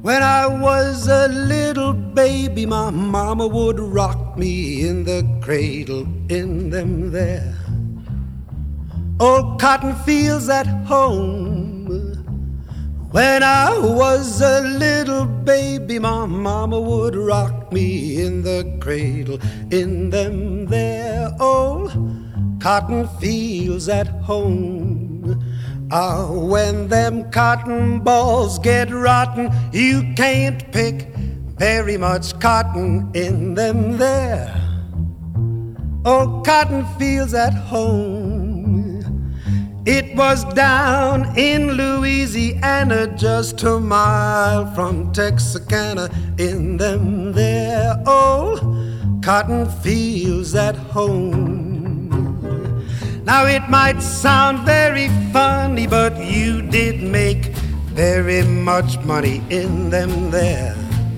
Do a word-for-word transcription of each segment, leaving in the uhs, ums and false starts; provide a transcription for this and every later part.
When I was a little baby, my mama would rock me in the cradle in them there old cotton fields at home. When I was a little baby, my mama would rock me in the cradle in them there old cotton fields at home. Ah, when them cotton balls get rotten, you can't pick very much cotton in them there old cotton fields at home. It was down in Louisiana, just a mile from Texarkana, in them there old cotton fields at home. Now it might sound very funny, but you did make very much money in them there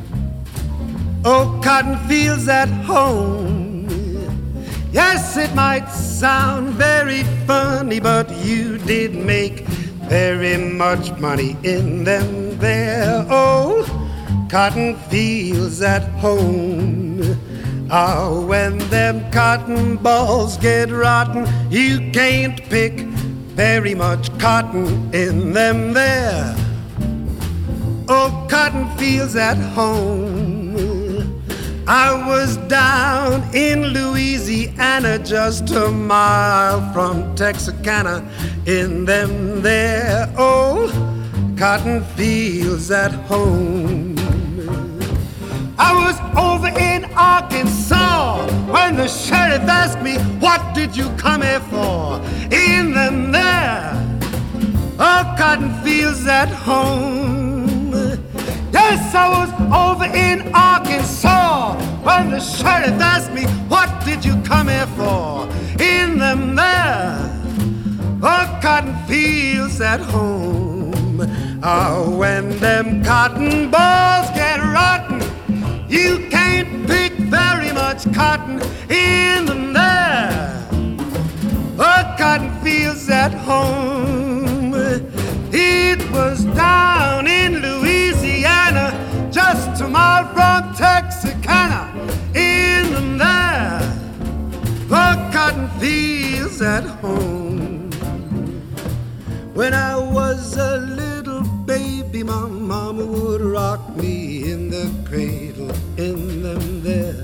old cotton fields at home. Yes, it might sound very funny, but you did make very much money in them there old cotton fields at home. Ah, when them cotton balls get rotten, you can't pick very much cotton in them there old cotton fields at home. I was down in Louisiana, just a mile from Texarkana, in them there old cotton fields at home. I was over in Arkansas when the sheriff asked me, what did you come here for? In them there old cotton fields at home. Yes, I was over in Arkansas when the sheriff asked me, what did you come here for? In them there old cotton fields at home. Ah, when them cotton balls get rotten, you can't pick very much cotton in them there old cotton fields at home. It was down in Louisiana, just a mile from Texarkana, in them there old cotton fields at home. When I was a little baby, my mama would rock me in the cradle in them there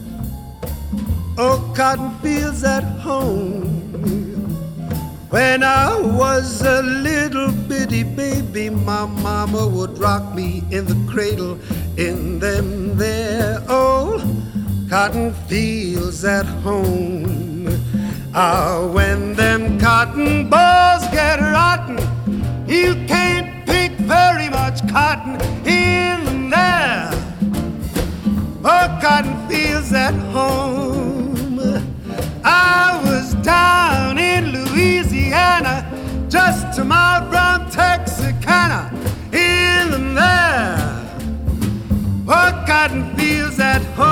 old cotton fields at home. When I was a little bitty baby, my mama would rock me in the cradle in them there old cotton fields at home. Ah, when them cotton balls get rotten, you can't pick very much cotton in them there old cotton fields at home. I was down in Louisiana, just a mile from Texarkana, in them there old cotton fields at home.